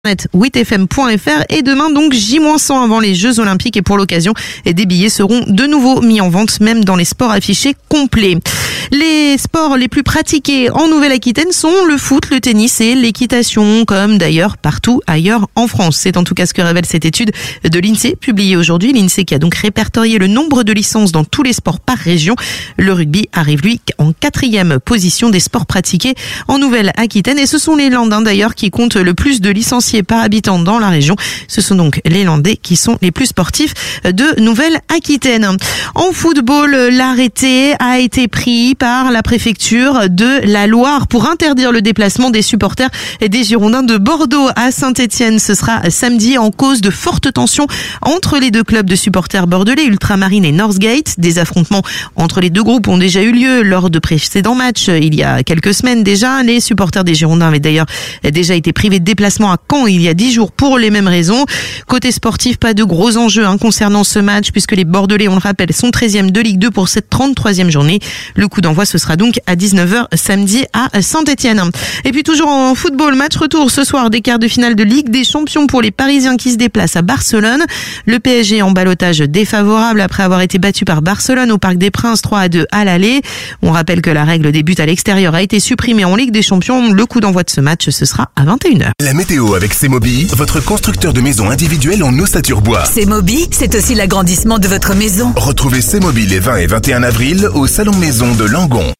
witfm.fr et demain donc J-100 avant les Jeux Olympiques et pour l'occasion des billets seront de nouveau mis en vente même dans les sports affichés complets. Les sports les plus pratiqués en Nouvelle-Aquitaine sont le foot, le tennis et l'équitation comme d'ailleurs partout ailleurs en France. C'est en tout cas ce que révèle cette étude de l'INSEE publiée aujourd'hui. L'INSEE qui a donc répertorié le nombre de licences dans tous les sports par région. Le rugby arrive lui en 4e position des sports pratiqués en Nouvelle-Aquitaine et ce sont les Landins d'ailleurs qui comptent le plus de licenciés par habitant dans la région. Ce sont donc les Landais qui sont les plus sportifs de Nouvelle-Aquitaine. En football, l'arrêté a été pris par la préfecture de la Loire pour interdire le déplacement des supporters et des Girondins de Bordeaux à Saint-Étienne. Ce sera samedi en cause de fortes tensions entre les deux clubs de supporters bordelais, Ultramarine et Northgate. Des affrontements entre les deux groupes ont déjà eu lieu lors de précédents matchs il y a quelques semaines déjà. Les supporters des Girondins avaient d'ailleurs déjà été privés de déplacement à Caen il y a 10 jours pour les mêmes raisons. Côté sportif, pas de gros enjeux concernant ce match puisque les Bordelais, on le rappelle, sont 13e de Ligue 2 pour cette 33e journée. Le coup d'envoi, ce sera donc à 19h samedi à Saint-Étienne. Et puis toujours en football, match retour ce soir des quarts de finale de Ligue des Champions pour les Parisiens qui se déplacent à Barcelone. Le PSG en ballottage défavorable après avoir été battu par Barcelone au Parc des Princes 3-2 à l'aller. On rappelle que la règle des buts à l'extérieur a été supprimée en Ligue des Champions. Le coup d'envoi de ce match, ce sera à 21h. La météo avec Semobi, votre constructeur de maisons individuelles en ossature bois. Semobi, c'est aussi l'agrandissement de votre maison. Retrouvez Semobi les 20 et 21 avril au Salon Maison de Langon.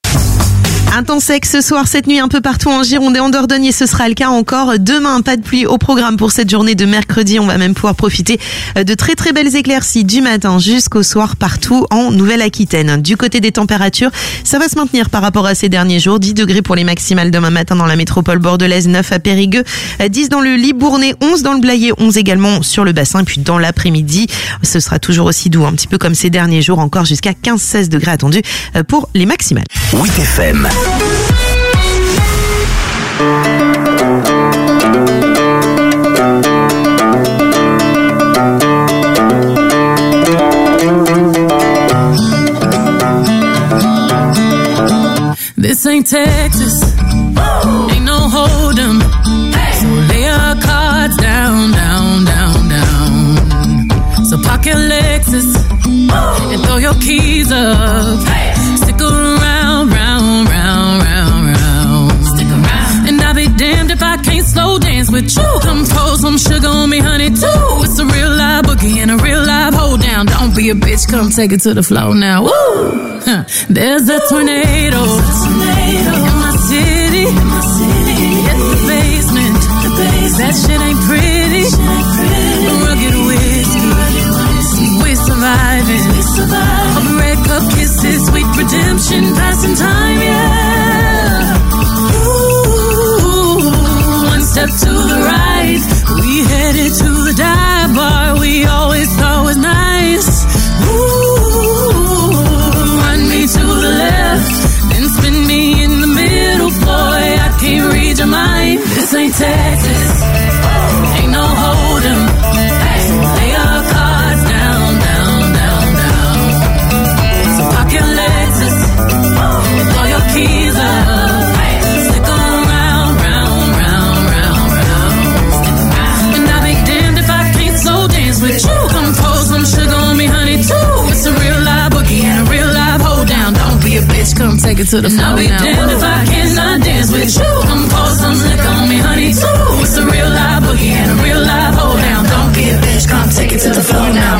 Un temps sec ce soir, cette nuit un peu partout en Gironde et en Dordogne et ce sera le cas encore demain. Pas de pluie au programme pour cette journée de mercredi. On va même pouvoir profiter de très très belles éclaircies du matin jusqu'au soir partout en Nouvelle-Aquitaine. Du côté des températures, ça va se maintenir par rapport à ces derniers jours. 10 degrés pour les maximales demain matin dans la métropole bordelaise, 9 à Périgueux, 10 dans le Libournais, 11 dans le Blayais, 11 également sur le bassin. Puis dans l'après-midi, ce sera toujours aussi doux, un petit peu comme ces derniers jours, encore jusqu'à 15-16 degrés attendus pour les maximales. WITFM. This ain't Texas, ain't no hold'em. So lay your cards down, down, down, down. So park your Lexus and throw your keys up. Stick around, round, round, round, round. Stick around. And I'll be damned if I can't slow dance with you. Come pour some sugar on me, honey, too. It's a real live boogie and a real live hold down. Don't be a bitch, come take it to the floor now. Woo! There's a tornado in my city. Hit the basement. That shit ain't pretty. Rugged whiskey. We surviving. Of red cup kisses, sweet redemption, passing time, yeah. Ooh, one step to the right. We headed to the dive bar we always thought was nice. Ooh, run me to the left, then spin me in the middle, boy, I can't read your mind. This ain't Texas, ain't no hold'em. Lay your cards down, down, down, down. So park your Lexus, throw your keys up. Stick around, round, round, round, round. And I'll be damned if I can't slow dance with you. Come pour some sugar on me, honey, too. It's a real live boogie and a real live hold down. Don't be a bitch, come take it to the floor now. I'll be damned if I cannot dance with you. Come pour some liquor on me, honey, too. It's a real live boogie and a real live hold down. Don't be a bitch, come take it to the floor now.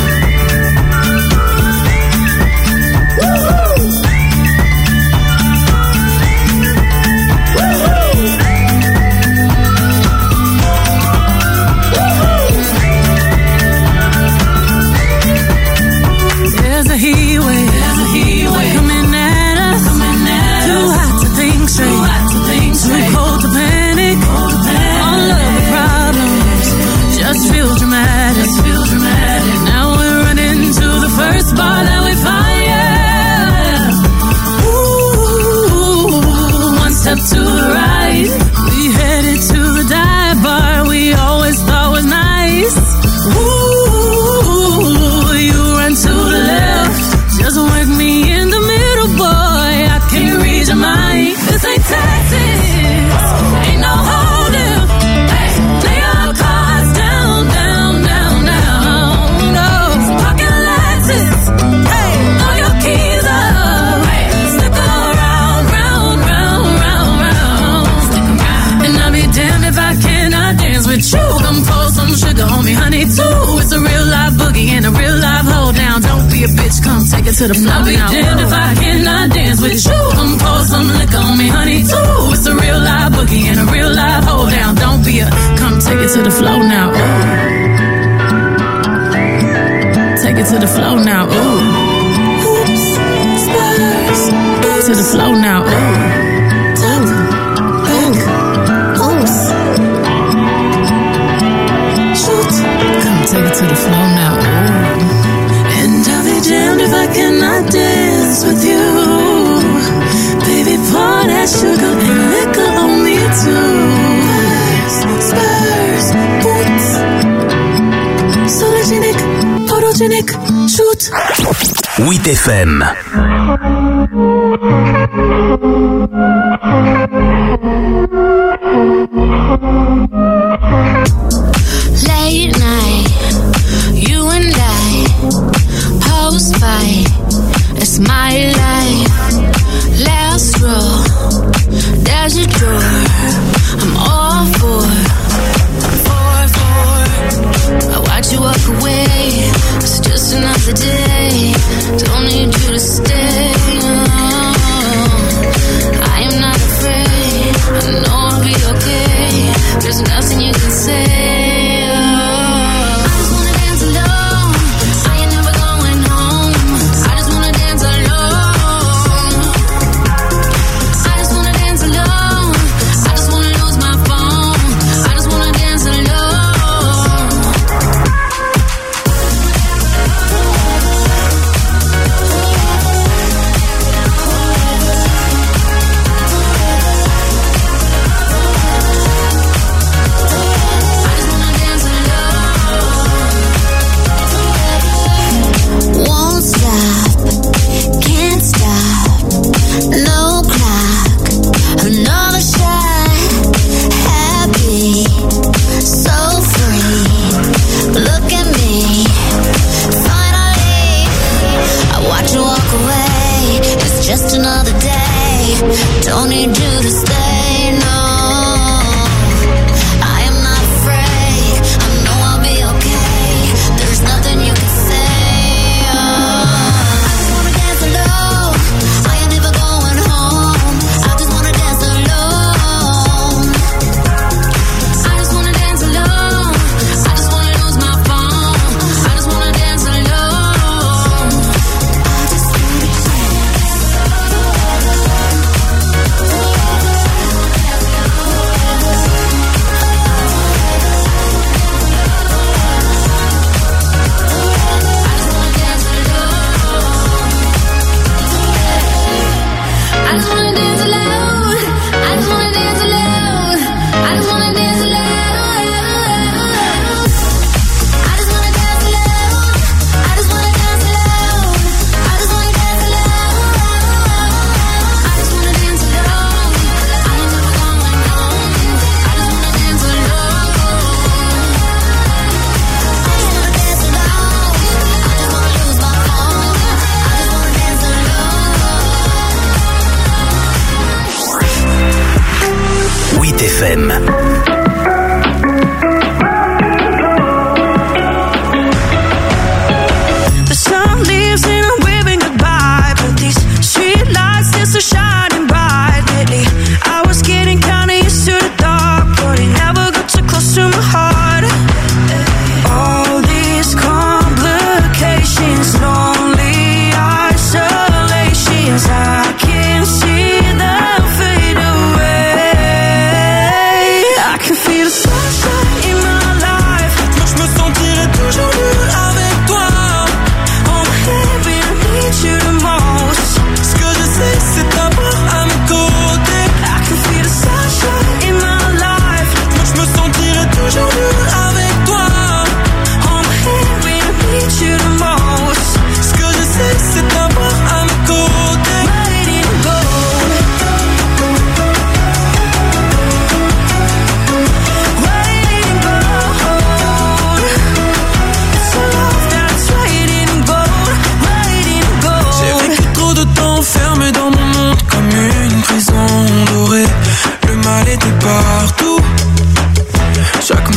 There's a heat wave coming at us. Too hot to think straight. with you. Come pour some sugar on me, honey, too. It's a real live boogie and a real live hold down. Don't be a bitch, come take it to the floor. I'll be damned if I cannot dance with you. Come pour some liquor on me, honey, too. It's a real live boogie and a real live hold down. Don't be a, come take it to the floor now. Ooh. Take it to the floor now. Ooh. Oops, spurs. To the floor now. Ooh. Take it to the floor now. Ooh. And I'll be damned if I cannot dance with you. Baby, pour that sugar and liquor on me too. Spurs, boots. Sologenic, photogenic, shoot. 8 FM. Late night, you and I, post-fight, it's my life. Last row, there's a door, I'm all for. I watch you walk away, it's just another day, don't need you to stay. I am not afraid, I know I'll be okay, there's nothing you can say.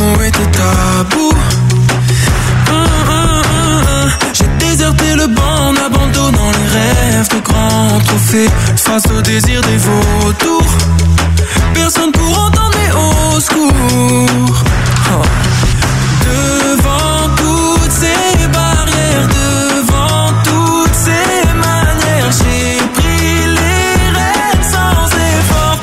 L'amour était tabou. J'ai déserté le banc en abandonnant les rêves de grands trophées face au désir des vautours. Personne pour entendre mes hauts secours. Devant toutes ces barrières, devant toutes ces manières, j'ai pris les rênes sans effort.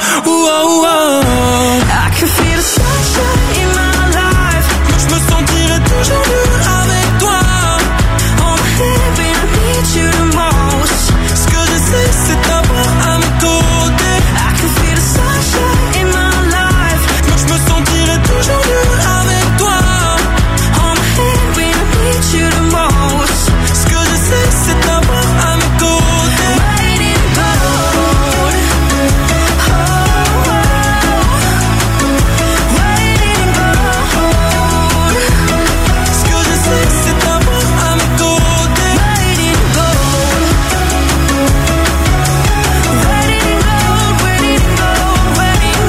I can feel the sunshine in my life. Je me sentirai toujours mieux avec toi. On my head when I need you the most. Ce que je sais, c'est t'avoir à mes côtés. I can feel the sunshine in my life. Je me sentirai toujours mieux avec toi. On my head when I need you the most. Ce que je sais, c'est t'avoir à mes côtés. Waiting gold. Waiting gold. Ce que je sais, c'est t'avoir à mes côtés. Waiting gold. Waiting gold. Waiting gold. Waiting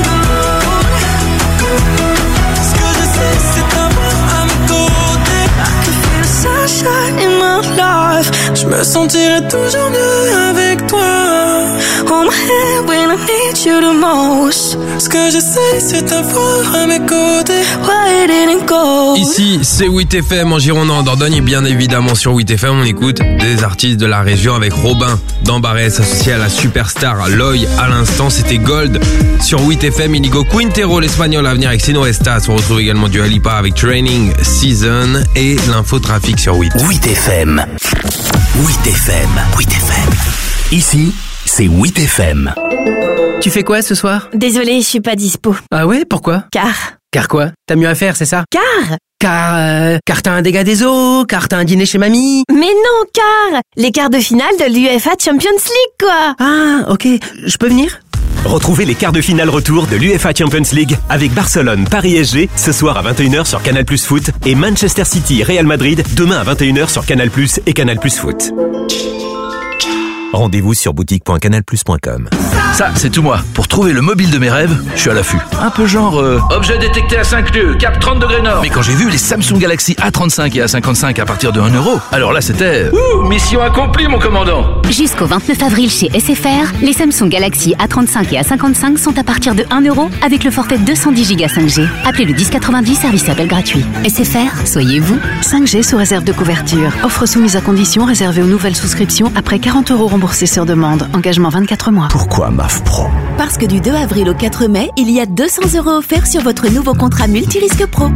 gold. Ce que je sais, c'est t'avoir à mes côtés. I can feel the sunshine in my life. Je me sentirai toujours mieux avec toi. On my head when I need you the most. Ce que je sais, c'est t'avoir à mes côtés. Waiting gold. Ici, c'est 8FM en Gironde, en Dordogne, et bien évidemment sur 8FM, on écoute des artistes de la région avec Robin d'Ambarès associé à la superstar Loy. À l'instant, c'était Gold sur 8FM. Inigo Quintero, l'Espagnol, à venir avec Sino Estas. On retrouve également du Alipa avec Training Season et l'infotrafic sur 8. 8FM. 8FM. 8FM. Ici, c'est 8FM. Tu fais quoi ce soir? Désolée, je suis pas dispo. Ah ouais, pourquoi? Car quoi? T'as mieux à faire, c'est ça? Car t'as un dégât des eaux, car t'as un dîner chez mamie. Mais non, car les quarts de finale de l'UEFA Champions League, quoi. Ah, ok, je peux venir? Retrouvez les quarts de finale retour de l'UEFA Champions League avec Barcelone, Paris SG ce soir à 21h sur Canal+ Foot et Manchester City, Real Madrid demain à 21h sur Canal+ et Canal+ Foot. Rendez-vous sur boutique.canalplus.com. Ça, c'est tout moi. Pour trouver le mobile de mes rêves, je suis à l'affût. Un peu genre... objet détecté à 5 lieues, cap 30 degrés nord. Mais quand j'ai vu les Samsung Galaxy A35 et A55 à partir de 1 €, alors là, c'était... mission accomplie, mon commandant. Jusqu'au 29 avril chez SFR, les Samsung Galaxy A35 et A55 sont à partir de 1 € avec le forfait 210 Go 5G. Appelez le 1090, service appel gratuit. SFR, soyez vous. 5G sous réserve de couverture. Offre soumise à condition réservée aux nouvelles souscriptions après 40 € remboursés sur demande. Engagement 24 mois. Pourquoi MAF Pro? Parce que du 2 avril au 4 mai, il y a 200 € offerts sur votre nouveau contrat multirisque pro.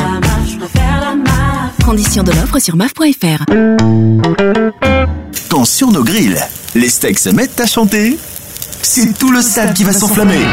Conditions de l'offre sur maf.fr. Quand sur nos grilles, les steaks se mettent à chanter, c'est tout le stade qui va s'enflammer.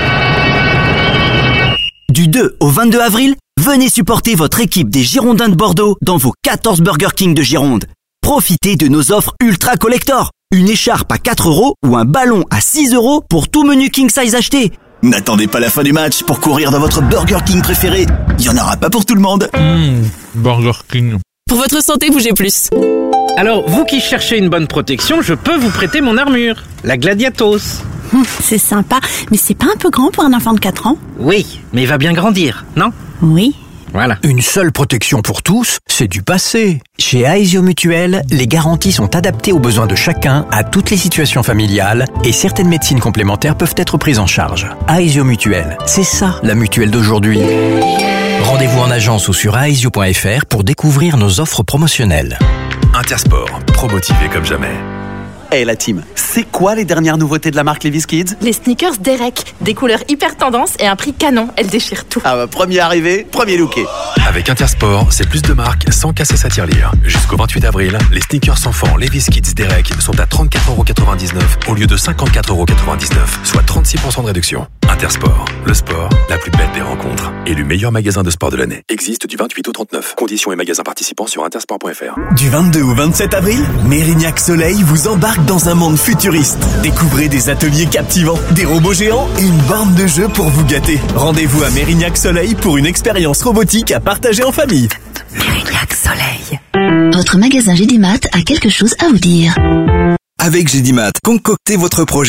Du 2 au 22 avril, venez supporter votre équipe des Girondins de Bordeaux dans vos 14 Burger King de Gironde. Profitez de nos offres ultra collector. Une écharpe à 4 € ou un ballon à 6 € pour tout menu King Size acheté. N'attendez pas la fin du match pour courir dans votre Burger King préféré. Il n'y en aura pas pour tout le monde. Burger King. Pour votre santé, bougez plus. Alors, vous qui cherchez une bonne protection, je peux vous prêter mon armure, la Gladiatos. C'est sympa, mais c'est pas un peu grand pour un enfant de 4 ans? Oui, mais il va bien grandir, non? Oui. Voilà. Une seule protection pour tous, c'est du passé. Chez Aesio Mutuel, les garanties sont adaptées aux besoins de chacun, à toutes les situations familiales, et certaines médecines complémentaires peuvent être prises en charge. Aesio Mutuel, c'est ça la mutuelle d'aujourd'hui. Rendez-vous en agence ou sur aesio.fr pour découvrir nos offres promotionnelles. Intersport, promotivé comme jamais. Hey la team, c'est quoi les dernières nouveautés de la marque Levi's Kids? Les sneakers Derek, des couleurs hyper tendance et un prix canon, elles déchirent tout. Ah bah premier arrivé, premier looké. Avec Intersport, c'est plus de marques sans casser sa tirelire. Jusqu'au 28 avril, les sneakers enfants Levi's Kids Derek sont à 34,99 € au lieu de 54,99 €, soit 36% de réduction. Intersport, le sport, la plus belle des rencontres. Et le meilleur magasin de sport de l'année. Existe du 28 au 39. Conditions et magasins participants sur intersport.fr. Du 22 au 27 avril, Mérignac Soleil vous embarque dans un monde futuriste. Découvrez des ateliers captivants, des robots géants et une borne de jeu pour vous gâter. Rendez-vous à Mérignac Soleil pour une expérience robotique à partager en famille. Mérignac Soleil. Votre magasin GDMat a quelque chose à vous dire. Avec GDMat, concoctez votre projet.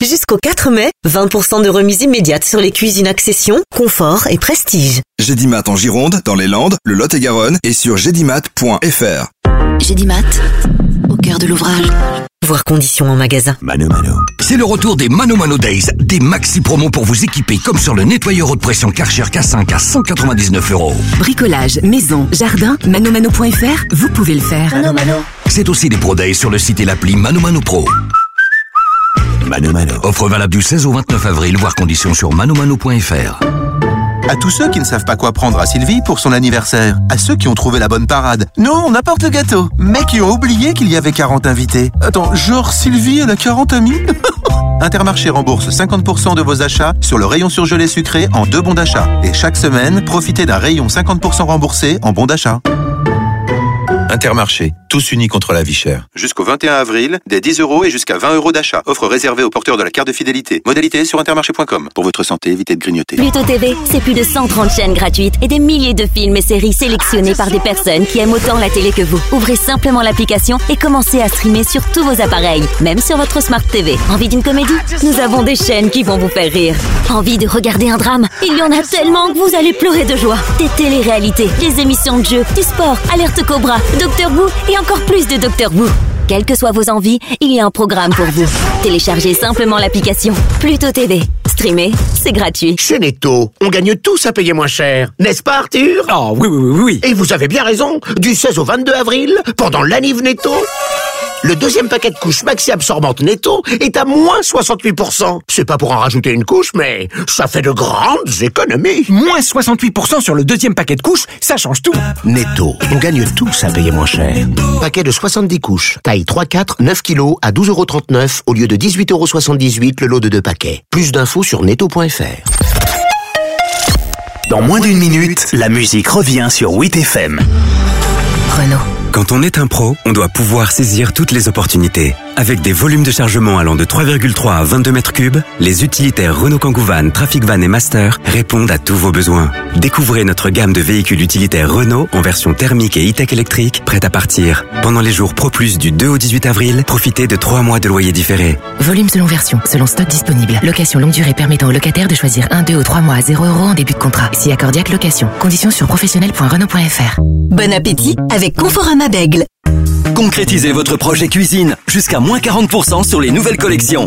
Jusqu'au 4 mai, 20% de remise immédiate sur les cuisines Accession, confort et prestige. Gédimat en Gironde, dans les Landes, le Lot-et-Garonne et sur gédimat.fr. Gédimat, au cœur de l'ouvrage. Voir conditions en magasin. Mano Mano. C'est le retour des Mano Mano Days, des maxi promos pour vous équiper comme sur le nettoyeur haute pression Karcher K5 à 199€. Bricolage, maison, jardin, manomano.fr, vous pouvez le faire. Mano Mano. C'est aussi des Pro Days sur le site et l'appli Mano Mano Pro. Mano Mano. Offre valable du 16 au 29 avril, voir conditions sur manomano.fr. À tous ceux qui ne savent pas quoi prendre à Sylvie pour son anniversaire. À ceux qui ont trouvé la bonne parade. Nous, on apporte le gâteau. Mais qui ont oublié qu'il y avait 40 invités. Attends, genre Sylvie, elle a 40 amis? Intermarché rembourse 50% de vos achats sur le rayon surgelé sucré en 2 bons d'achat. Et chaque semaine, profitez d'un rayon 50% remboursé en bons d'achat. Intermarché, tous unis contre la vie chère. Jusqu'au 21 avril, des 10€ et jusqu'à 20€ d'achat. Offre réservée aux porteurs de la carte de fidélité. Modalité sur intermarché.com. Pour votre santé, évitez de grignoter. Pluto TV, c'est plus de 130 chaînes gratuites et des milliers de films et séries sélectionnés par des personnes qui aiment autant la télé que vous. Ouvrez simplement l'application et commencez à streamer sur tous vos appareils, même sur votre Smart TV. Envie d'une comédie? Nous avons des chaînes qui vont vous faire rire. Envie de regarder un drame? Il y en a tellement que vous allez pleurer de joie. Des téléréalités, des émissions de jeux, du sport, Alerte Cobra, Docteur Who et encore plus de Docteur Who. Quelles que soient vos envies, il y a un programme pour vous. Téléchargez simplement l'application Pluto TV. Streamer, c'est gratuit. Chez Netto, on gagne tous à payer moins cher. N'est-ce pas, Arthur? Oh, oui. Et vous avez bien raison. Du 16 au 22 avril, pendant l'anniv Netto, le deuxième paquet de couches maxi absorbantes Netto est à moins 68%. C'est pas pour en rajouter une couche, mais ça fait de grandes économies. Moins 68% sur le deuxième paquet de couches, ça change tout. Netto, on gagne tous à payer moins cher. Paquet de 70 couches, taille 3-4, 9 kilos à 12,39€ au lieu de 18,78€ le lot de 2 paquets. Plus d'infos sur netto.fr. Dans moins d'une minute, la musique revient sur 8FM. Renault. Quand on est un pro, on doit pouvoir saisir toutes les opportunités. Avec des volumes de chargement allant de 3,3 à 22 mètres cubes, les utilitaires Renault Kangoo Van, Trafic Van et Master répondent à tous vos besoins. Découvrez notre gamme de véhicules utilitaires Renault en version thermique et e-tech électrique, prête à partir. Pendant les jours Pro Plus du 2 au 18 avril, profitez de 3 mois de loyer différé. Volume selon version, selon stock disponible. Location longue durée permettant aux locataires de choisir 1, 2 ou 3 mois à 0€ en début de contrat. Si accordiaque location. Conditions sur professionnel.renault.fr. Bon appétit avec Conforama Bègle. Concrétisez votre projet cuisine jusqu'à moins 40% sur les nouvelles collections.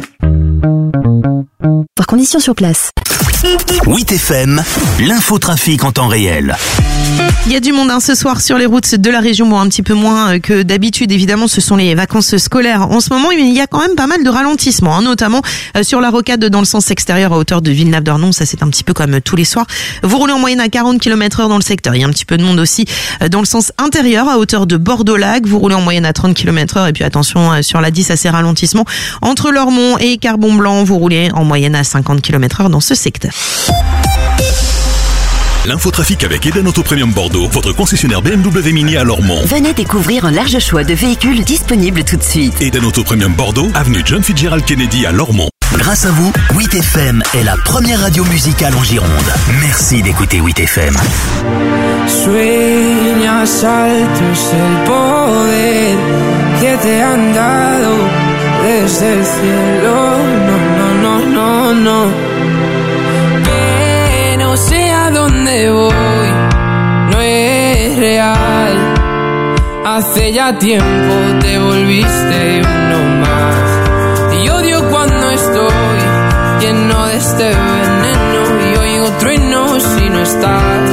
Voir conditions sur place. 8FM, l'infotrafic en temps réel. Il y a du monde ce soir sur les routes de la région, bon un petit peu moins que d'habitude évidemment, ce sont les vacances scolaires en ce moment, mais il y a quand même pas mal de ralentissements, notamment sur la rocade dans le sens extérieur à hauteur de Villeneuve-d'Ornon, ça c'est un petit peu comme tous les soirs. Vous roulez en moyenne à 40 km/h dans le secteur, il y a un petit peu de monde aussi dans le sens intérieur à hauteur de Bordeaux-Lac, vous roulez en moyenne à 30 km/h et puis attention sur la 10 à ces ralentissements entre Lormont et Carbon-Blanc, vous roulez en moyenne à 50 km/h dans ce secteur. L'infotrafic avec Eden Auto Premium Bordeaux, votre concessionnaire BMW Mini à Lormont. Venez découvrir un large choix de véhicules disponibles tout de suite. Eden Auto Premium Bordeaux, avenue John Fitzgerald Kennedy à Lormont. Grâce à vous, 8FM est la première radio musicale en Gironde. Merci d'écouter 8FM. Sueñas altos el poder que te han dado desde el cielo. No. Que no sé a dónde voy, no es real. Hace ya tiempo te volviste uno más. Y odio cuando estoy lleno de este veneno y oigo truenos si no estás.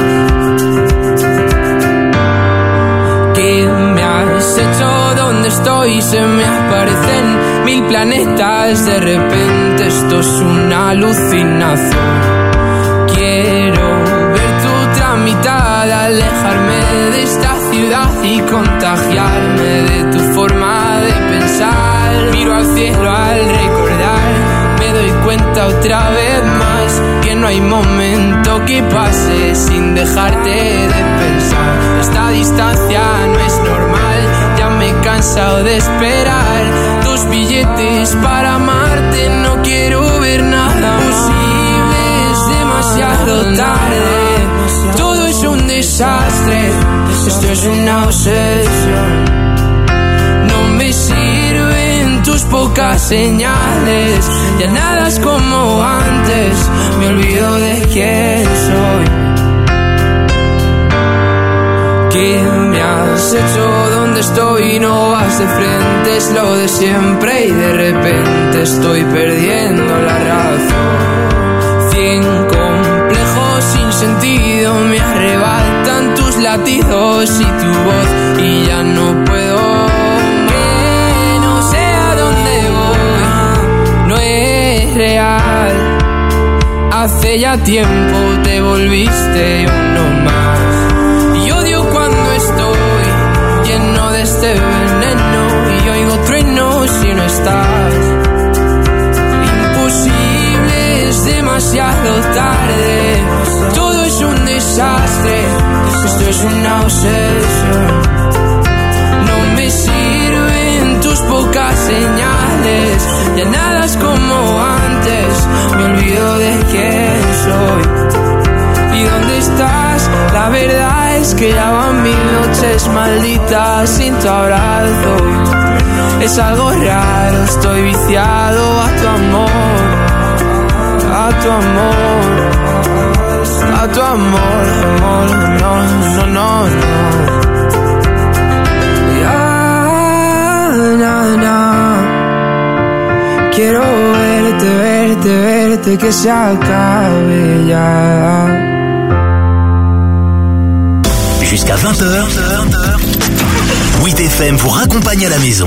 ¿Qué me has hecho? ¿Dónde estoy? Se me aparecen 1000 planetas. De repente esto es una alucinación. Quiero ver tu tramitada, alejarme de esta ciudad y contagiarme de tu forma de pensar. Miro al cielo al recordar, me doy cuenta otra vez más que no hay momento que pase sin dejarte de pensar. Esta distancia no es normal, ya me he cansado de esperar tus billetes para amarte. No quiero ver nada posible, es demasiado tarde. Todo es un desastre, esto es una obsesión. No me sirven tus pocas señales. Ya nada es como antes, me olvido de quién soy. ¿Qué me has hecho? ¿Dónde estoy? No vas de frente, es lo de siempre y de repente estoy perdiendo la razón. 100 complejos sin sentido me arrebatan tus latidos y tu voz y ya no puedo. Que no sé a dónde voy, no es real. Hace ya tiempo te volviste uno más. Lleno de este veneno y oigo truenos si no estás. Imposible, es demasiado tarde. Todo es un desastre, esto es una obsesión. No me sirven tus pocas señales. Ya nada es como antes, me olvido de quién soy. ¿Y dónde estás? La verdad es que ya van 1000 noches malditas sin tu abrazo. Es algo raro, estoy viciado a tu amor, a tu amor, a tu amor, amor, no, no, no, no. Ya, na, na. Quiero verte, verte, verte, que se acabe ya. Jusqu'à 20h, WIT FM vous raccompagne à la maison.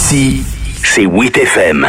Ici, c'est 8FM.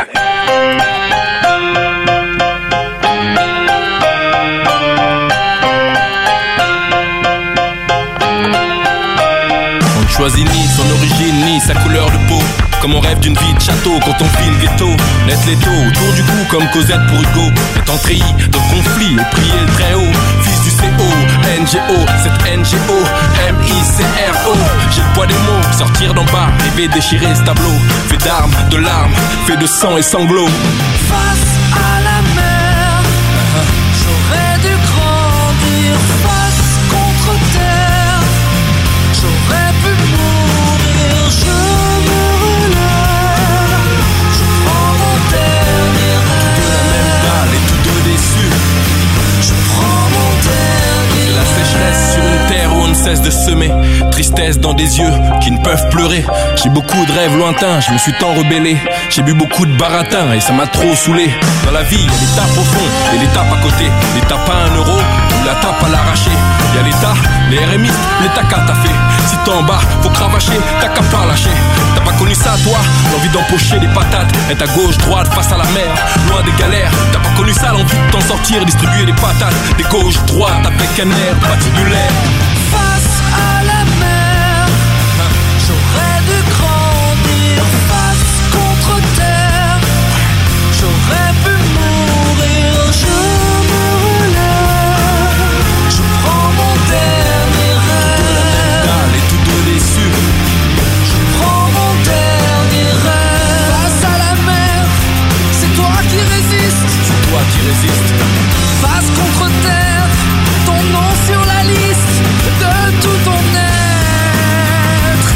On ne choisit ni son origine ni sa couleur de peau. Comme on rêve d'une vie de château quand on file le ghetto. Net l'étau, autour du cou comme Cosette pour Hugo. Étant treillis de conflit et prier le très haut. Fils du CO, NGO, cette NGO, MICRO. J'ai le poids des mots, sortir d'en bas, rêver déchirer ce tableau. Fait d'armes, de larmes, fait de sang et sanglots. Face à la mer, j'aurais dû grandir. Face contre terre, j'aurais pu mourir. Je me relève, je prends mon dernier rêve. De la même dalle et tous deux déçus. Je prends mon dernier La sécheresse sur une terre où on ne cesse de semer. Tristesse dans des yeux qui ne peuvent pleurer. J'ai beaucoup de rêves lointains, je me suis tant rebellé. J'ai bu beaucoup de baratin et ça m'a trop saoulé. Dans la vie, il y a l'étape au fond et l'étape à côté. L'étape à 1 euro ou la tape à l'arraché. Il y a l'État, les RMistes, l'État qu'a t'as fait. Si t'es en bas, faut cravacher, t'as qu'à pas lâcher. T'as pas connu ça toi, l'envie d'empocher des patates. Être à gauche, droite, face à la mer, loin des galères. T'as pas connu ça, l'envie de t'en sortir, distribuer des patates. Des gauches, droites, avec un air patibulaire. Face à la mer, j'aurais dû grandir. Face contre terre, j'aurais pu mourir. Je me relève, je prends mon dernier rêve. Dalle et tous deux déçus. Je prends mon dernier rêve. Face à la mer, c'est toi qui résistes. C'est toi qui résistes. Face contre terre, ton nom sur la liste de tout ton être.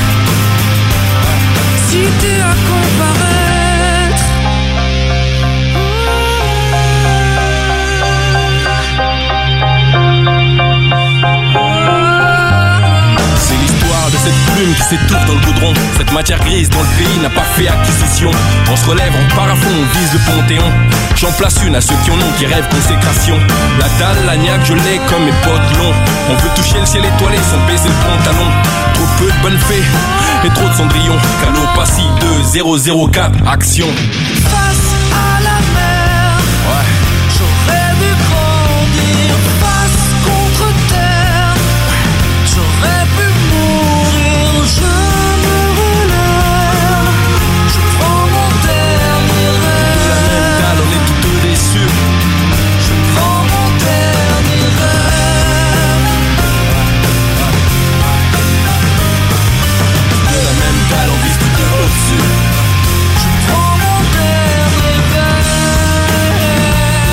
Si t'es à comparaître, c'est l'histoire de cette plume qui s'étouffe dans le goudron. Cette matière grise dont le pays n'a pas fait acquisition. On se relève, on part à fond, on vise le Panthéon. J'en place une à ceux qui en ont, qui rêvent consécration. La dalle, l'agnac, je l'ai comme mes potes longs. On veut toucher le ciel étoilé sans baisser le pantalon. Trop peu de bonnes fées et trop de cendrillon. Calopassie 2004, action. face à la mer, j'aurais dû grandir. Face contre terre, j'aurais pu mourir. Je me relève, je prends mon dernier rêve. La même dalle, on est tous deux déçus. Je prends mon dernier rêve. De la même dalle, on vise tout au-dessus. Je prends mon dernier rêve.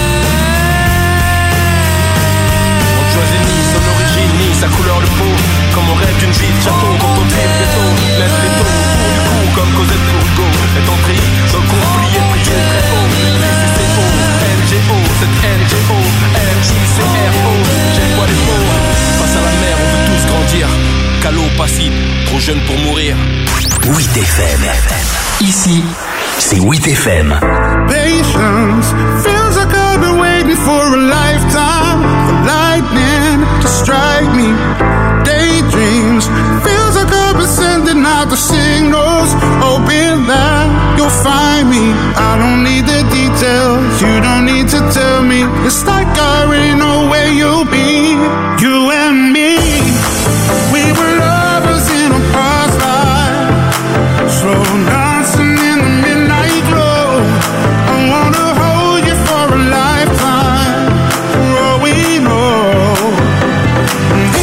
On ne choisit ni son origine, ni sa couleur de peau. Comme on rêve d'une vie de château, quand on tire le ghetto. Lève les taux, autour du cou, comme Cosette pour Hugo. Est entré dans le conflit et prier très haut. CCO, NGO, cette NGO, MICRO. J'ai le poids des mots. Face à la mer, on veut tous grandir. Calo, passif, trop jeune pour mourir. 8FM. Ici, c'est 8FM. Patience feels like I've been waiting for a lifetime for lightning to strike me. Daydreams feels like I've been sending out the signals, hoping that you'll find me. I don't need the details, you don't need to tell me. It's like I already know where you'll be. You and me, we were lovers in a past life, slow dancing in the midnight glow. I wanna hold you for a lifetime, for all we know.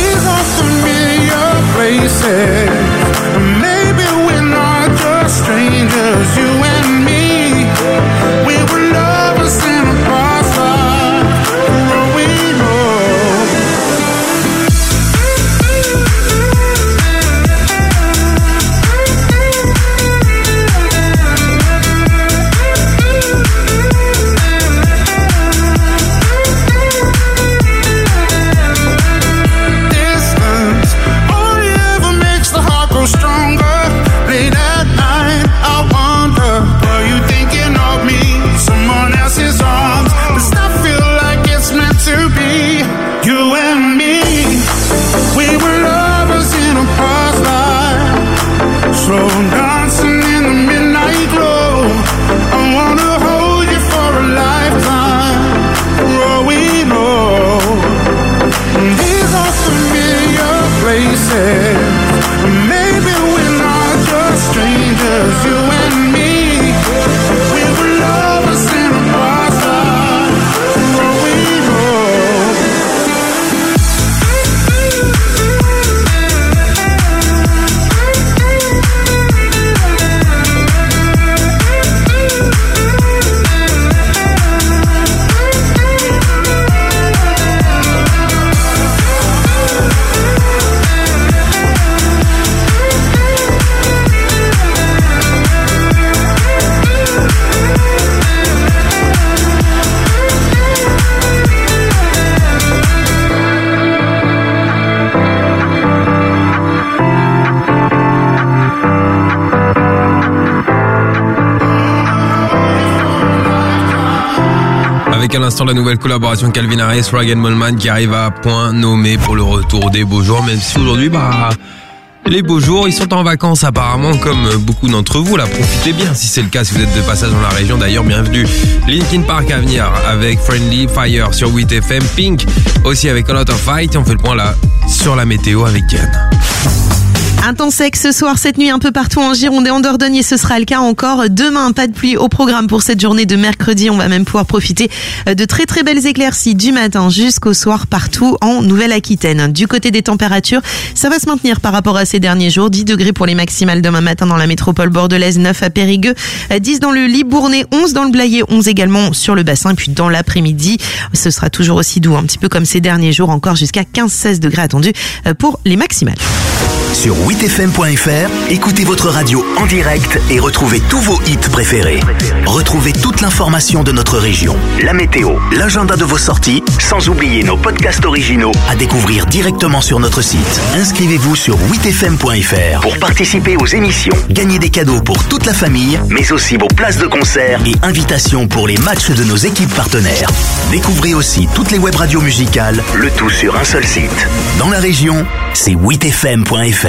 avec à l'instant la nouvelle collaboration Calvin Harris, Rag & Bone qui arrive à point nommé pour le retour des beaux jours, même si aujourd'hui, les beaux jours, ils sont en vacances apparemment, comme beaucoup d'entre vous. Là, profitez bien si c'est le cas, si vous êtes de passage dans la région. D'ailleurs, bienvenue. Linkin Park à venir avec Friendly Fire sur 8FM. Pink aussi avec A Lot of Fight. On fait le point là sur la météo avec Diane. Un temps sec ce soir, cette nuit un peu partout en Gironde et en Dordogne, et ce sera le cas encore demain. Pas de pluie au programme pour cette journée de mercredi. On va même pouvoir profiter de très très belles éclaircies du matin jusqu'au soir partout en Nouvelle-Aquitaine. Du côté des températures, ça va se maintenir par rapport à ces derniers jours. 10 degrés pour les maximales demain matin dans la métropole bordelaise, 9 à Périgueux, 10 dans le Libournais, 11 dans le Blayais, 11 également sur le bassin. Et puis dans l'après-midi, ce sera toujours aussi doux, un petit peu comme ces derniers jours, encore jusqu'à 15-16 degrés attendus pour les maximales. Sur 8fm.fr, écoutez votre radio en direct et retrouvez tous vos hits préférés. Retrouvez toute l'information de notre région, la météo, l'agenda de vos sorties, sans oublier nos podcasts originaux à découvrir directement sur notre site. Inscrivez-vous sur 8fm.fr pour participer aux émissions, gagner des cadeaux pour toute la famille, mais aussi vos places de concert et invitations pour les matchs de nos équipes partenaires. Découvrez aussi toutes les web radios musicales, le tout sur un seul site. Dans la région, c'est 8fm.fr.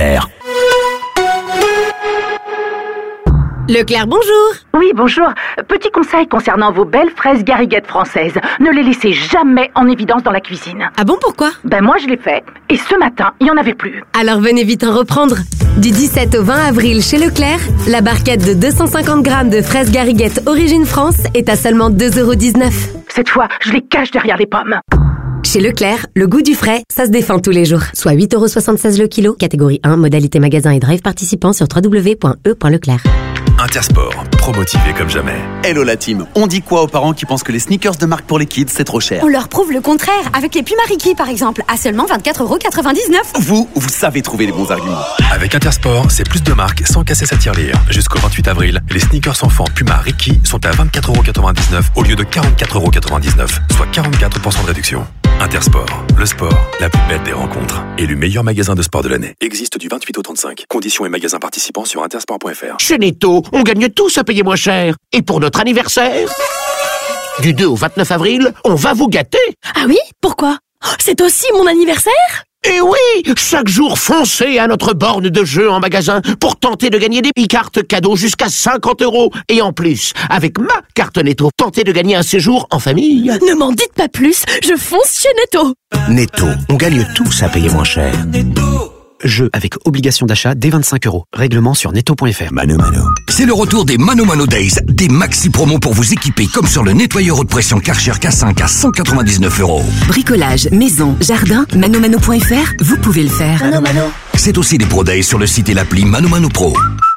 Leclerc, bonjour. Oui, bonjour. Petit conseil concernant vos belles fraises gariguettes françaises. Ne les laissez jamais en évidence dans la cuisine. Ah bon, pourquoi? Moi, je l'ai fait. Et ce matin, il n'y en avait plus. Alors venez vite en reprendre. Du 17 au 20 avril chez Leclerc, la barquette de 250 grammes de fraises gariguettes Origine France est à seulement 2,19 €. Cette fois, je les cache derrière les pommes. Chez Leclerc, le goût du frais, ça se défend tous les jours. Soit 8,76 € le kilo, catégorie 1, modalité magasin et drive participant sur www.e.leclerc. Intersport, promotivé comme jamais. Hello la team, on dit quoi aux parents qui pensent que les sneakers de marque pour les kids c'est trop cher? On leur prouve le contraire, avec les Puma Ricky par exemple, à seulement 24,99 €. Vous savez trouver les bons arguments. Avec Intersport, c'est plus de marques sans casser sa tirelire. Jusqu'au 28 avril, les sneakers enfants Puma Ricky sont à 24,99 € au lieu de 44,99 €, soit 44% de réduction. Intersport, le sport, la plus belle des rencontres. Élu meilleur magasin de sport de l'année. Existe du 28 au 35. Conditions et magasins participants sur intersport.fr. Chez Netto, on gagne tous à payer moins cher. Et pour notre anniversaire, du 2 au 29 avril, on va vous gâter. Ah oui? Pourquoi? C'est aussi mon anniversaire? Et oui, chaque jour, foncez à notre borne de jeu en magasin pour tenter de gagner des e-cartes cadeaux jusqu'à 50 €. Et en plus, avec ma carte Netto, tentez de gagner un séjour en famille. Ne m'en dites pas plus, je fonce chez Netto. Netto, on gagne tous à payer moins cher. Jeu avec obligation d'achat dès 25 €. Règlement sur netto.fr. Mano Mano. C'est le retour des Mano Mano Days. Des maxi promos pour vous équiper comme sur le nettoyeur haute pression Karcher K5 à 199 €. Bricolage, maison, jardin, manomano.fr, vous pouvez le faire. Mano Mano. C'est aussi des Pro Days sur le site et l'appli Mano Mano Pro.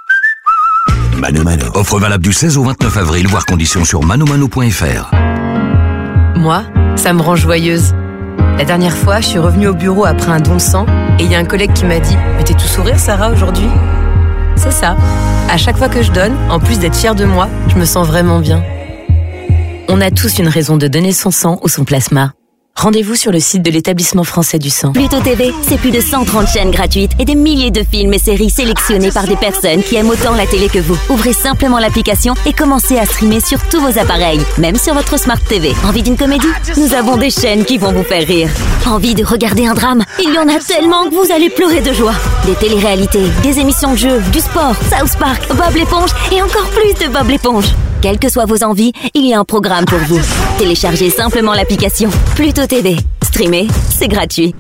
Mano Mano. Offre valable du 16 au 29 avril, voir conditions sur manomano.fr. Moi, ça me rend joyeuse. La dernière fois, je suis revenue au bureau après un don de sang et il y a un collègue qui m'a dit « Mais t'es tout sourire, Sarah, aujourd'hui ?» C'est ça. À chaque fois que je donne, en plus d'être fière de moi, je me sens vraiment bien. On a tous une raison de donner son sang ou son plasma. Rendez-vous sur le site de l'Établissement français du sang. Pluto TV, c'est plus de 130 chaînes gratuites et des milliers de films et séries sélectionnés par des personnes qui aiment autant la télé que vous. Ouvrez simplement l'application et commencez à streamer sur tous vos appareils, même sur votre Smart TV. Envie d'une comédie? Nous avons des chaînes qui vont vous faire rire. Envie de regarder un drame? Il y en a tellement que vous allez pleurer de joie. Des téléréalités, des émissions de jeux, du sport, South Park, Bob l'éponge et encore plus de Bob l'éponge. Quelles que soient vos envies, il y a un programme pour vous. Téléchargez simplement l'application Pluto TV. Streamer, c'est gratuit.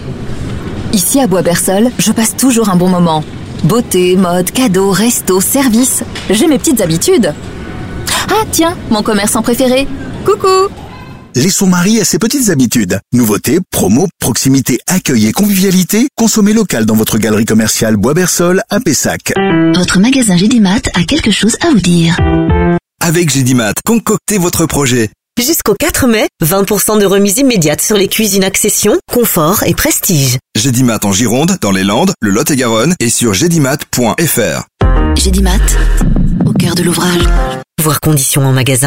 Ici à Bois-Bersol, je passe toujours un bon moment. Beauté, mode, cadeaux, resto, service. J'ai mes petites habitudes. Ah tiens, mon commerçant préféré. Coucou! Laissons Marie à ses petites habitudes. Nouveautés, promos, proximité, accueil et convivialité. Consommez local dans votre galerie commerciale Bois-Bersol à Pessac. Votre magasin Gédimat a quelque chose à vous dire. Avec Gédimat, concoctez votre projet. Jusqu'au 4 mai, 20% de remise immédiate sur les cuisines accession, confort et prestige. Gédimat en Gironde, dans les Landes, le Lot-et-Garonne et sur gédimat.fr. Gédimat, au cœur de l'ouvrage. Voir conditions en magasin.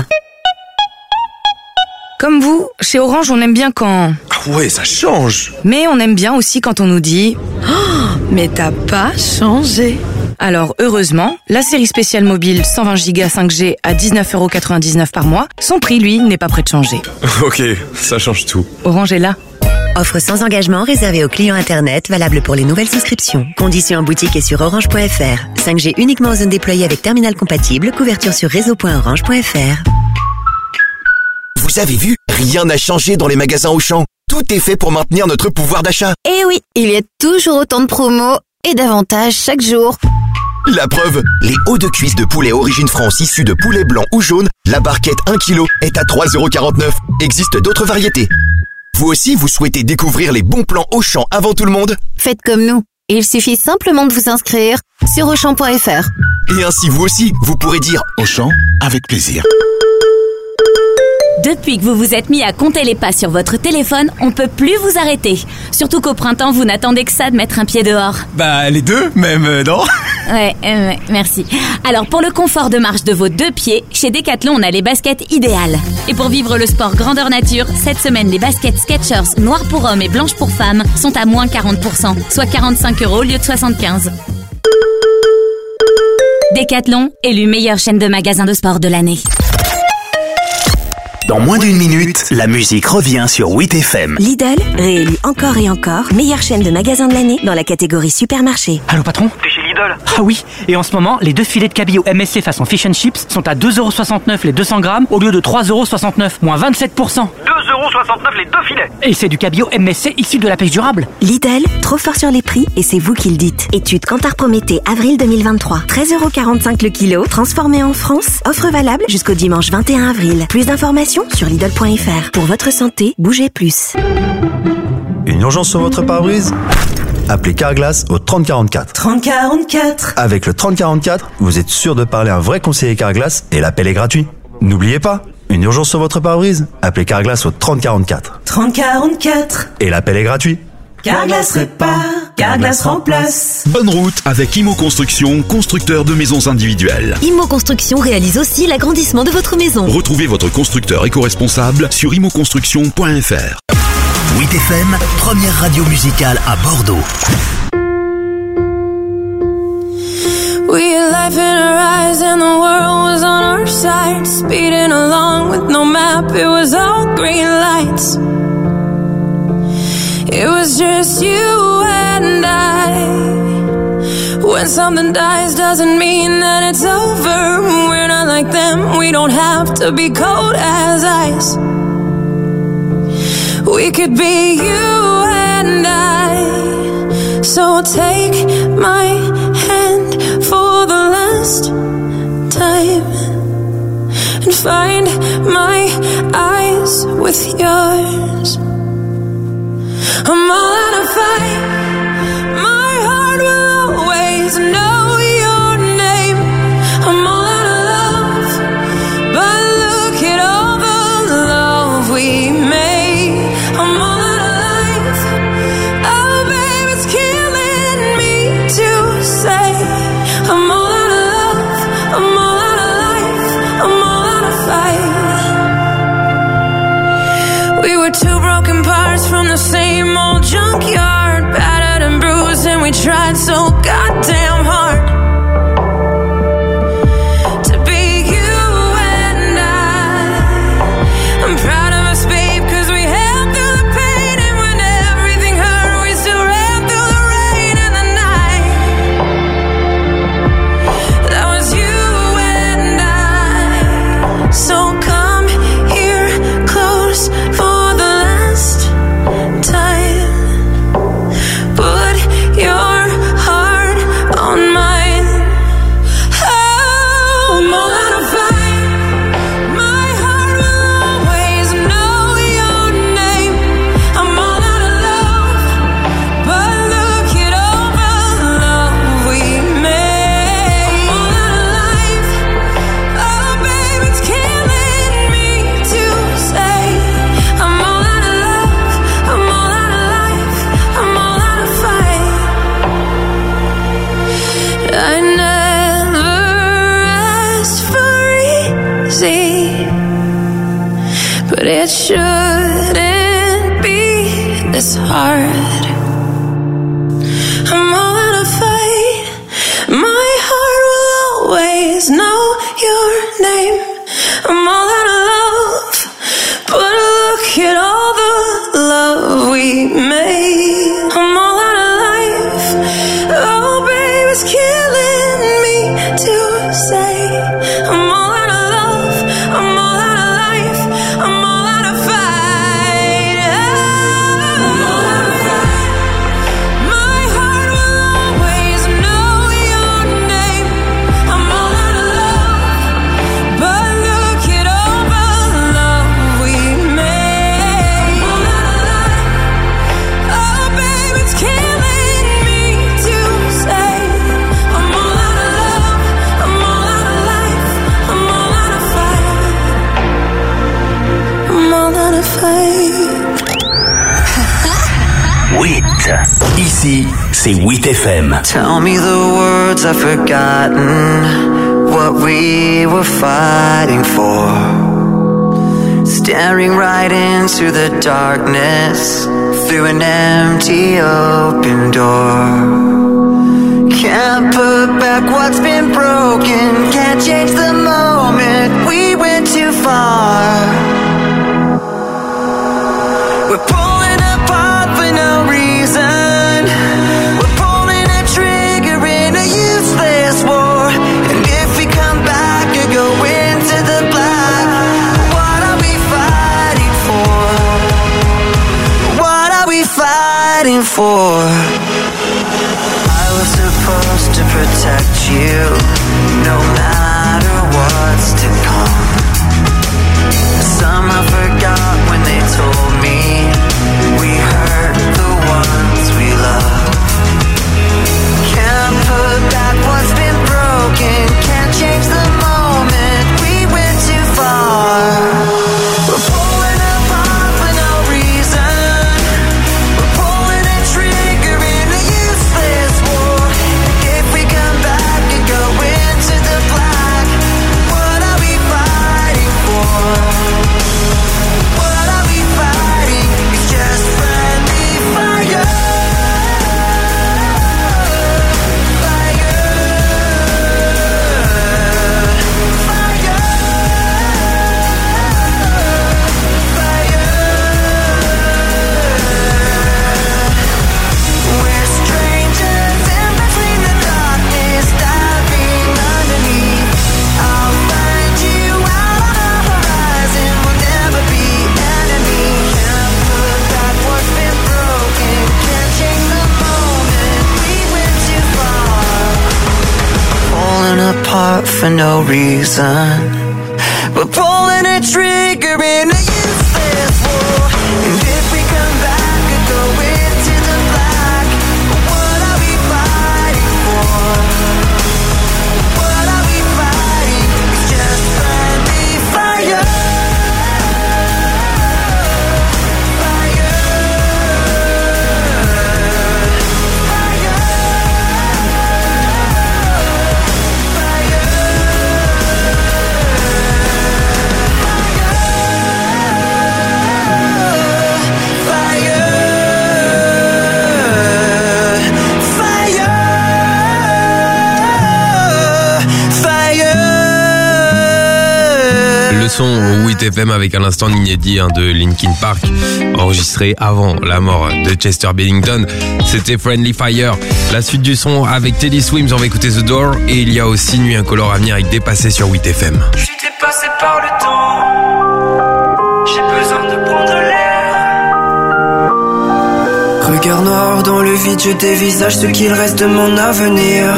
Comme vous, chez Orange, on aime bien quand... Ah ouais, ça change. Mais on aime bien aussi quand on nous dit... Oh, Mais t'as pas changé. Alors, heureusement, la série spéciale mobile 120 Go 5G à 19,99€ par mois, son prix, lui, n'est pas prêt de changer. Ok, ça change tout. Orange est là. Offre sans engagement réservée aux clients Internet, valable pour les nouvelles souscriptions. Conditions en boutique et sur orange.fr. 5G uniquement en zone déployée avec terminal compatible, couverture sur réseau.orange.fr. Vous avez vu, rien n'a changé dans les magasins Auchan. Tout est fait pour maintenir notre pouvoir d'achat. Et oui, il y a toujours autant de promos et d'avantages chaque jour. La preuve, les hauts de cuisse de poulet Origine France issus de poulet blanc ou jaune, la barquette 1 kg est à 3,49€. Existe d'autres variétés. Vous aussi, vous souhaitez découvrir les bons plans Auchan avant tout le monde? Faites comme nous. Il suffit simplement de vous inscrire sur Auchan.fr. Et ainsi, vous aussi, vous pourrez dire Auchan avec plaisir. Depuis que vous vous êtes mis à compter les pas sur votre téléphone, on peut plus vous arrêter. Surtout qu'au printemps, vous n'attendez que ça de mettre un pied dehors. Bah, les deux, même, non? Ouais, merci. Alors, pour le confort de marche de vos deux pieds, chez Decathlon, on a les baskets idéales. Et pour vivre le sport grandeur nature, cette semaine, les baskets Skechers noires pour hommes et blanches pour femmes sont à moins 40%, soit 45€ au lieu de 75. Decathlon, élu meilleure chaîne de magasins de sport de l'année. Dans moins d'une minute, la musique revient sur 8FM. Lidl, réélu encore et encore, meilleure chaîne de magasins de l'année dans la catégorie supermarché. Allô patron? T'es chez Lidl? Ah oui, et en ce moment, les 2 filets de cabillaud MSC façon fish and chips sont à 2,69€ les 200 grammes au lieu de 3,69€, moins 27%. 2,69€ les 2 filets. Et c'est du cabillaud MSC issu de la pêche durable. Lidl, trop fort sur les prix et c'est vous qui le dites. Étude Kantar Prométhée, avril 2023. 13,45€ le kilo, transformé en France. Offre valable jusqu'au dimanche 21 avril. Plus d'informations sur Lidl.fr. Pour votre santé, bougez plus. Une urgence sur votre pare-brise? Appelez Carglass au 3044. 3044. Avec le 3044, vous êtes sûr de parler à un vrai conseiller Carglass et l'appel est gratuit. N'oubliez pas, une urgence sur votre pare-brise? Appelez Carglass au 3044. 3044. Et l'appel est gratuit. Carglass répare, Carglass remplace. Bonne route avec Imo Construction, constructeur de maisons individuelles. Imo Construction réalise aussi l'agrandissement de votre maison. Retrouvez votre constructeur éco-responsable sur imoconstruction.fr. 8FM, première radio musicale à Bordeaux. We had life in our eyes and the world was on our side. Speeding along with no map, it was all green lights. It was just you and I. When something dies doesn't mean that it's over. We're not like them, we don't have to be cold as ice. We could be you and I. So take my hand for the last time and find my eyes with yours. I'm all out of fight. My heart will always know your name. I'm all out of love, but look at all the love we made. I'm all out of life. Oh, babe, it's killing me to say. I'm all out of love. I'm all out of life. I'm all out of fight. We were two broken parts from the same old junkyard, battered and bruised, and we tried so goddamn hard to be you and I. I'm proud of us, babe, cause we held through the pain, and when everything hurt, we still ran through the rain and the night. That was you and I. So come here close for the last time. Put your heart on mine. Oh, I'm all out of fight. My heart will always know your name. I'm all out of love, but look at all the love we made. I'm all out of life. Oh, babe, it's killing me to say. I'm all out of love. I'm all out of life. I'm all out of fight. I never asked for easy, but it shouldn't be this hard. I'm all always know your name. I'm all out of love, but look at all the love we made. I'm all out of life. Oh, baby, it's killing me to say. I'm all out of love. I'm all out of life. I'm all out of fight. I'm all out of fight. My heart will always know your name. I'm all out of love, but look at all the love we made. I'm all out of life. Oh, baby, it's killing me to say. I'm all out of love. I'm all out of life. I'm all out of fight. I'm all out of fight. 8. Ici, c'est 8 FM. Tell me the words I've forgotten, what we were fighting for. Staring right into the darkness, through an empty open door. Can't put back what's been broken, can't change the moment we went too far. We're pulling apart for no reason. We're pulling a trigger in a useless war. And if we come back or go into the black, what are we fighting for? What are we fighting for? I was supposed to protect you, no matter what's to come. Somehow forgot when they told me we hurt the ones we love. Can't put back what's been broken, can't change the moment we went too far. We're pulling apart for no reason. We're pulling a trigger in a useless war. If we come back and go into the black, what are we fighting for? What are we fighting? It's just friendly fire. We're strangers in between the darkness, diving underneath. I'll find you out on the horizon. We'll never be enemies. Can't put back what's been broken, can't change the moment we went too far. Pulling apart for no reason. We're pulling a trigger in a useless war. And if we come back and go into the black, what are we fighting for? What are we fighting? It's just friendly fire. Le son 8 FM avec à l'instant inédit de Linkin Park, enregistré avant la mort de Chester Bennington. C'était Friendly Fire. La suite du son avec Teddy Swims, on va écouter The Door. Et il y a aussi Nuit Incolore à venir avec Dépassé sur 8 FM. Je suis dépassé par le temps, j'ai besoin de prendre l'air. Regard noir dans le vide, je dévisage ce qu'il reste de mon avenir.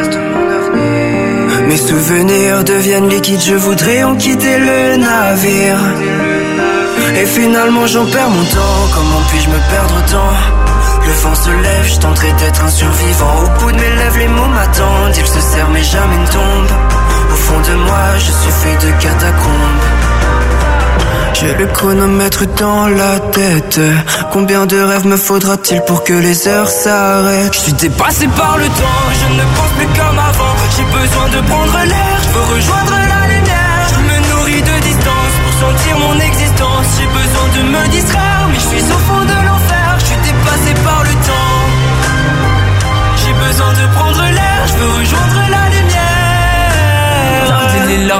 Mes souvenirs deviennent liquides, je voudrais en quitter le navire. Et finalement j'en perds mon temps, comment puis-je me perdre autant? Le vent se lève, je tenterai d'être un survivant. Au bout de mes lèvres, les mots m'attendent, ils se serrent mais jamais ne tombent. Au fond de moi, je suis fait de catacombes. J'ai le chronomètre dans la tête. Combien de rêves me faudra-t-il pour que les heures s'arrêtent? Je suis dépassé par le temps, je ne pense plus comme avant. J'ai besoin de prendre l'air, je veux rejoindre la lumière. Je me nourris de distance pour sentir mon existence. J'ai besoin de me distraire, mais je suis au fond de l'enfer. Je suis dépassé par le temps. J'ai besoin de prendre l'air, je veux rejoindre la lumière.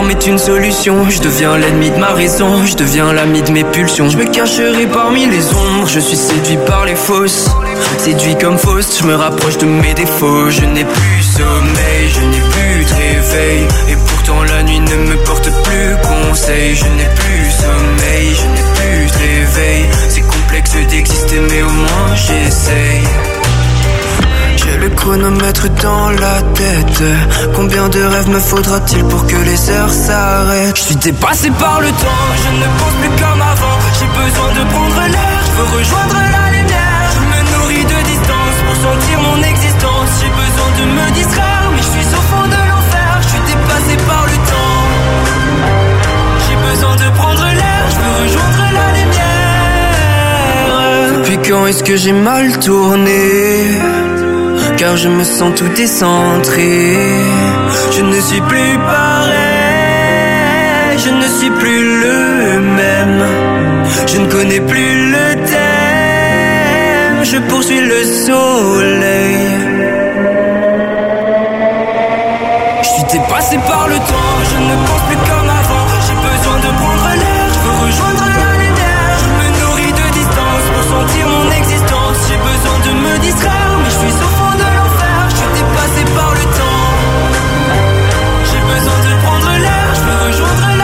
larmes est une solution. Je deviens l'ennemi de ma raison, je deviens l'ami de mes pulsions. Je me cacherai parmi les ombres, je suis séduit par les fausses. Séduit comme Faust, je me rapproche de mes défauts. Je n'ai plus sommeil, je n'ai plus de réveil. Et pourtant la nuit ne me porte plus conseil. Je n'ai plus sommeil, je n'ai plus de réveil. C'est complexe d'exister mais au moins j'essaye. J'ai le chronomètre dans la tête. Combien de rêves me faudra-t-il pour que les heures s'arrêtent? Je suis dépassé par le temps, je ne pense plus comme avant. J'ai besoin de prendre l'air, je veux rejoindre la lumière. Je me nourris de distance pour sentir mon existence. J'ai besoin de me distraire, mais je suis au fond de l'enfer. Je suis dépassé par le temps. J'ai besoin de prendre l'air, je veux rejoindre la lumière. Depuis quand est-ce que j'ai mal tourné? Car je me sens tout décentré. Je ne suis plus pareil, je ne suis plus le même. Je ne connais plus le thème, je poursuis le soleil. Je suis dépassé par le temps, je ne pense plus comme avant. J'ai besoin de prendre l'air, je veux rejoindre la lumière. Je me nourris de distance pour sentir mon existence. J'ai besoin de me distraire, mais je suis au fond de l'enfer. Je suis dépassé par le temps. J'ai besoin de prendre l'air, je veux rejoindre la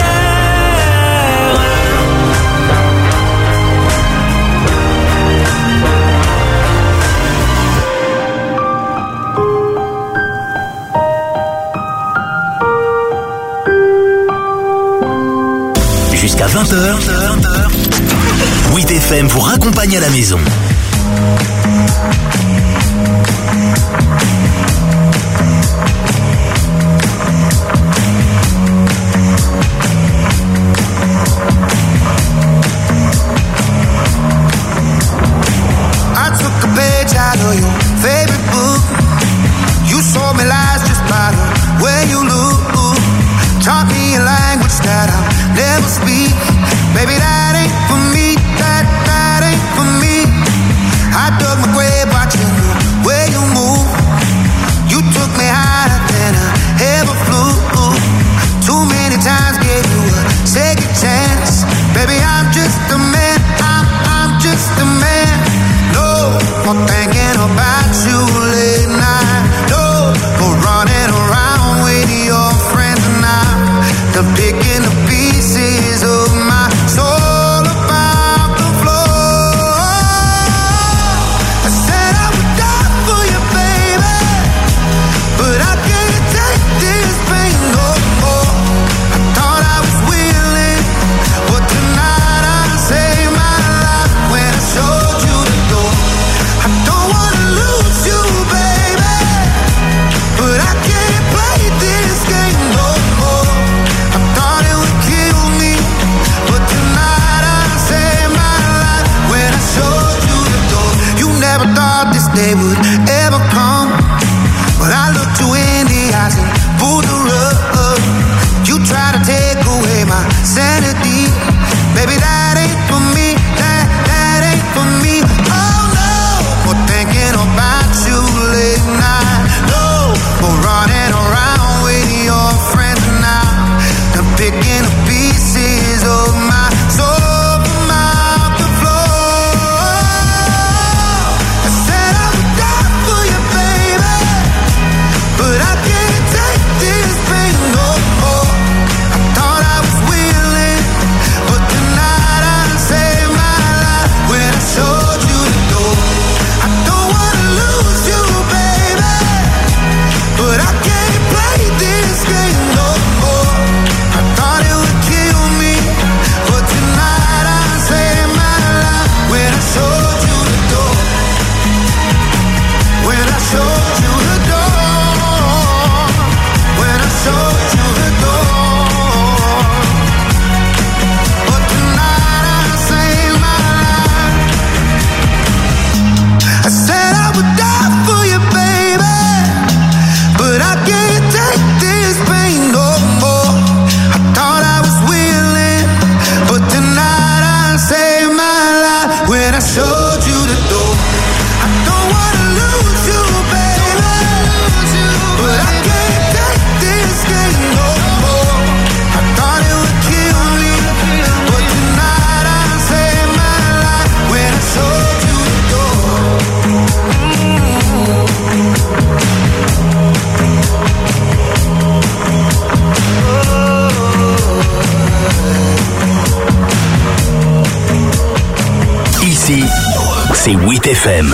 Jusqu'à 20h, 8FM vous raccompagne à la maison. I took a page out of your favorite book. You saw me lies just by the way you look. Taught me a language that I'll never speak. Baby, that ain't for me. That ain't for me. I dug my grave watching the way you move. You took me higher than I ever flew. Too many times gave you a second chance. Baby, I'm just a man. I'm just a man. No more thinking about you late night. No more running around with your friends and I'm picking the pieces of my soul about the floor. I said I would die for you, baby, but I can't take this pain no more. I thought I was willing, but tonight I saved my life when I showed you the door. I don't wanna lose you, baby, but I can't play this game no more. I thought it would kill me, but tonight I saved my life when I showed you the door. You never thought this day would ever come, but I looked you in the eyes and pulled the rug. You try to take away my sanity, baby, that ain't for me. That ain't for me. Oh no, more thinking about you late night. No more running around with your friends now. I'm picking the pieces of my soul from out the floor. I said I would die for you, baby, but I can't take this pain no more. I thought I was willing, but tonight I saved my life when I showed you the door. I don't wanna lose you, baby, but I can't play this game no more. I thought it would kill me, but tonight I saved my life when I showed you the door. When I showed you the door. When I showed you the door. But tonight I saved my life. I said I would die for you, baby, but I can't take this pain c'est 8FM.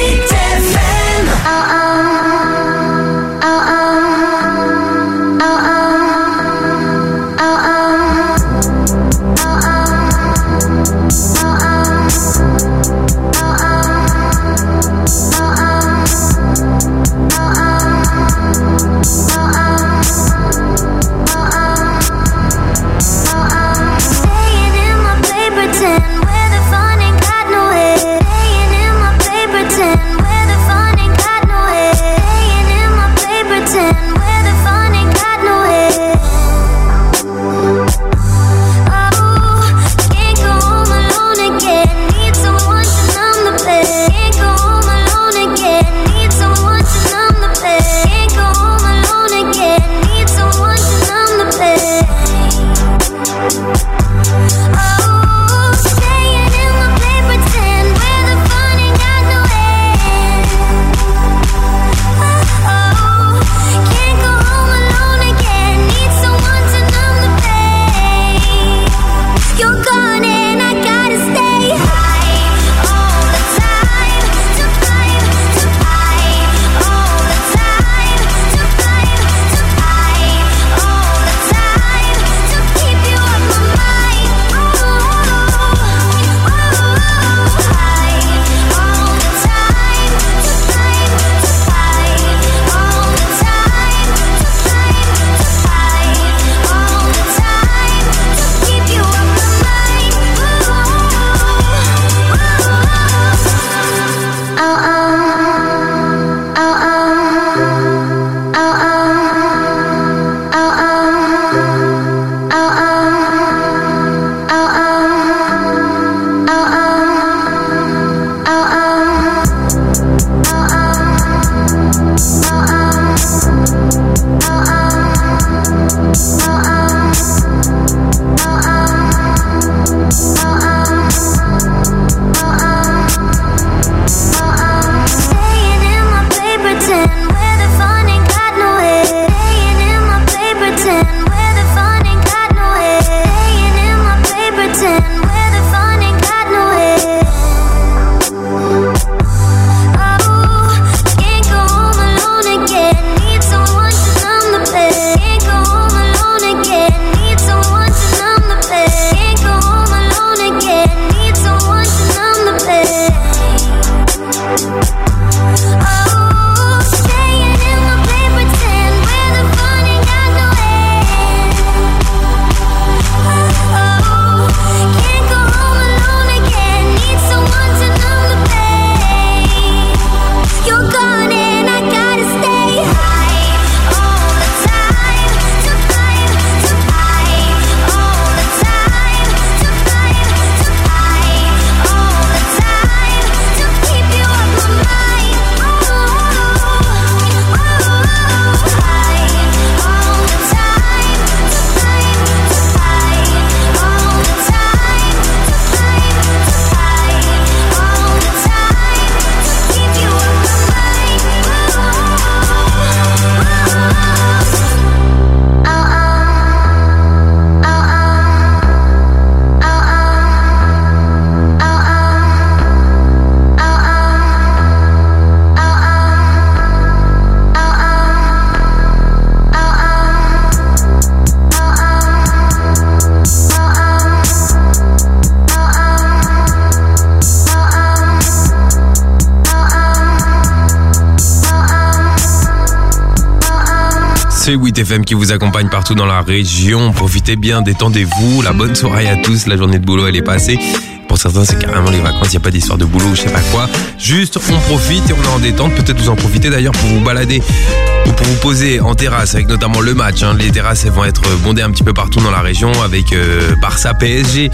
C'est 8FM qui vous accompagne partout dans la région. Profitez bien, détendez-vous. La bonne soirée à tous. La journée de boulot, elle est passée. Pour certains, c'est carrément les vacances. Il n'y a pas d'histoire de boulot ou je sais pas quoi. Juste, on profite et on est en détente. Peut-être vous en profitez d'ailleurs pour vous balader ou pour vous poser en terrasse avec notamment le match. Les terrasses, elles vont être bondées un petit peu partout dans la région avec Barça PSG.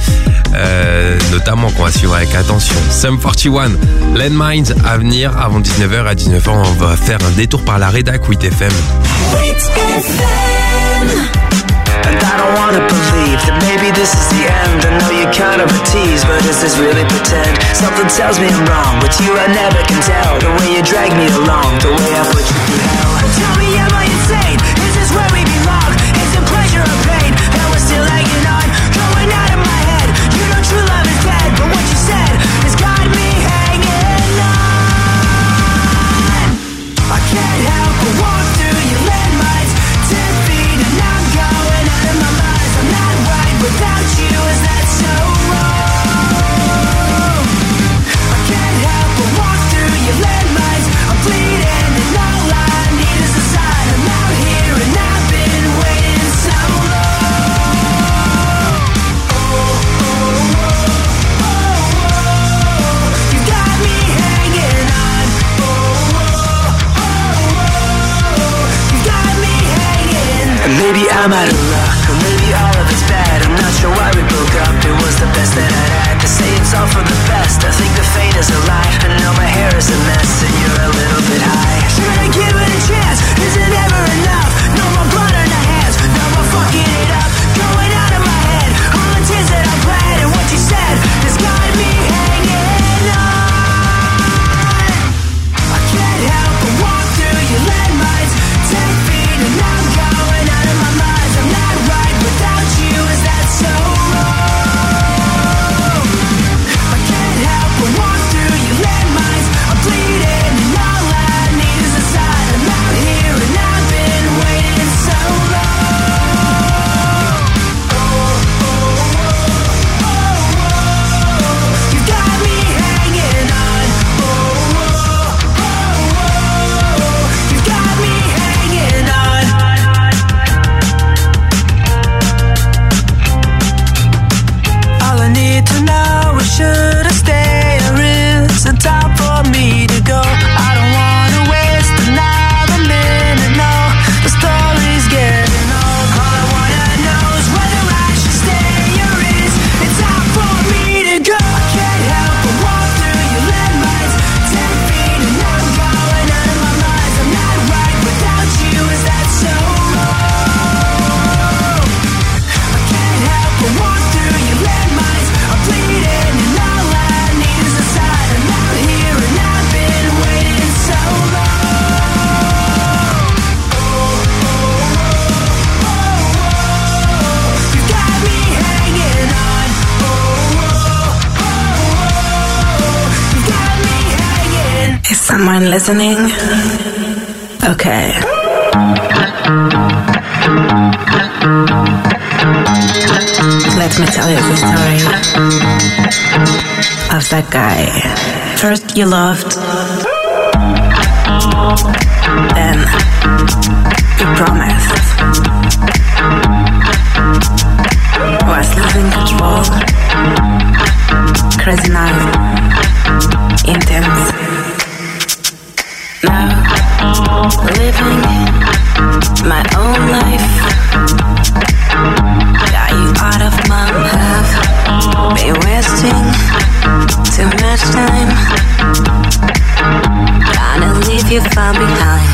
Notamment qu'on va suivre avec attention. Sum 41, Landmines à venir avant 19h. À 19h, on va faire un détour par la rédac 8FM. 8FM. And I don't wanna believe that maybe this is the end. I know you're kind of a tease, but is this really pretend? Something tells me I'm wrong, but you I never can tell. The way you drag me along, the way I put you through hell. Tell me, am I insane? Is this where we belong? Is it pleasure or pain? And we're still hanging on, going out of my head. You know true love is dead, but what you said has got me hanging. Maybe I'm out of luck, or maybe all of it's bad. I'm not sure why we broke up, it was the best that I'd had. To say it's all for the best, I think the fate is a lie. And now my hair is a mess, and you're a little bit high. Should I give it a chance? Is it ever enough? No more blood on the hands, no more fucking it up. Going out of my head, all the tears that I bled. And what you said has got me hanging on. I can't help but walk through your landmines, 10 feet and I'm going out of my mind. I'm not right without you, is that so wrong? I can't help but walk through your landmines. I'm bleeding and all I need is a sign. I'm out here and I've been waiting so long. You got me hanging on. You got me hanging on. All I need to know is should I stay or is it time for me to go? I don't wanna waste another minute, no. The story's getting old. All I wanna know is whether I should stay or is it time for me to go? I can't help but walk through your landmines, 10 feet and I'm going out of my mind. I'm not right without you, is that so wrong? I can't help but walk through your landmines. I'm bleeding and all I need is a sign. I'm out here and I've been waiting so long. You got me hanging on. You got me hanging. Is someone listening? Okay. Let me tell you the story of that guy. First you loved, then you promised. Was losing control, crazy night, intense. Now, living my own life. Got you out of my path. Been wasting too much time. Trying to leave you far behind.